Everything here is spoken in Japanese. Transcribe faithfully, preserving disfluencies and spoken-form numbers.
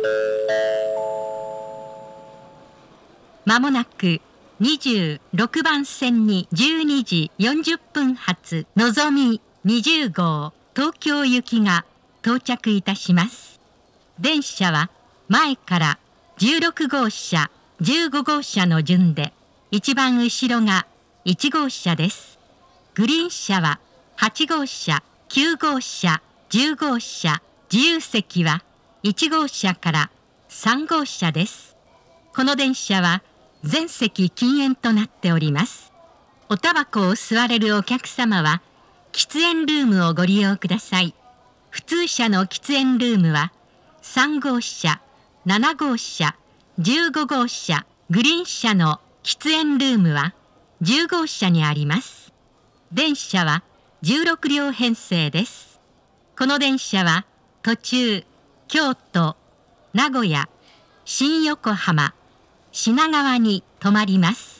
まもなくにじゅうろくばん線にじゅうにじよんじゅっぷん発のぞみにじゅうごう東京行きが到着いたします。電車は前からじゅうろくごうしゃ、じゅうごごうしゃの順で、一番後ろがいちごうしゃです。グリーン車ははちごうしゃ、きゅうごうしゃ、じゅうごうしゃ、自由席はいちごうしゃからさんごうしゃです。この電車は全席禁煙となっております。おタバコを吸われるお客様は喫煙ルームをご利用ください。普通車の喫煙ルームはさんごうしゃ、ななごうしゃ、じゅうごごうしゃ、グリーン車の喫煙ルームはじゅうごうしゃにあります。電車はじゅうろくりょう編成です。この電車は途中京都、名古屋、新横浜、品川に停まります。